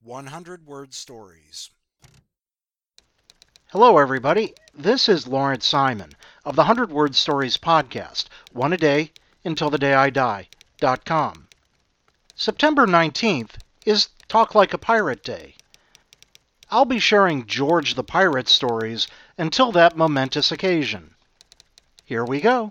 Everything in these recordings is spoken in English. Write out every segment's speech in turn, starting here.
100-word stories. Hello, everybody. This is Lawrence Simon of the 100-Word Stories podcast, one a day until the day I die.com. September 19th is Talk Like a Pirate Day. I'll be sharing George the Pirate stories until that momentous occasion. Here we go.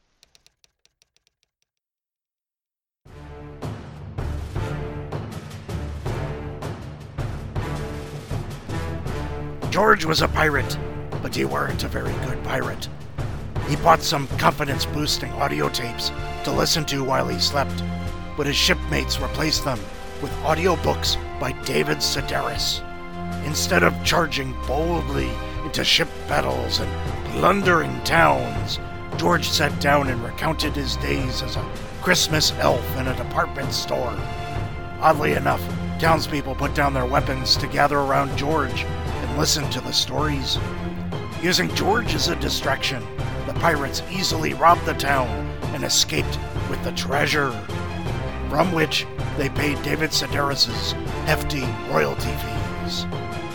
George was a pirate, but he weren't a very good pirate. He bought some confidence-boosting audio tapes to listen to while he slept, but his shipmates replaced them with audiobooks by David Sedaris. Instead of charging boldly into ship battles and plundering towns, George sat down and recounted his days as a Christmas elf in a department store. Oddly enough, townspeople put down their weapons to gather around George and listen to the stories. Using George as a distraction, the pirates easily robbed the town and escaped with the treasure, from which they paid David Sedaris' hefty royalty fees.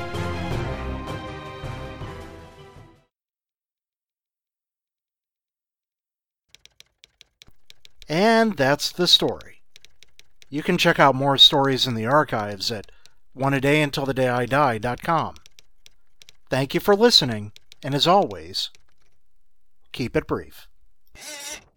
And that's the story. You can check out more stories in the archives at oneadayuntilthedayidie.com. Thank you for listening, and as always, keep it brief.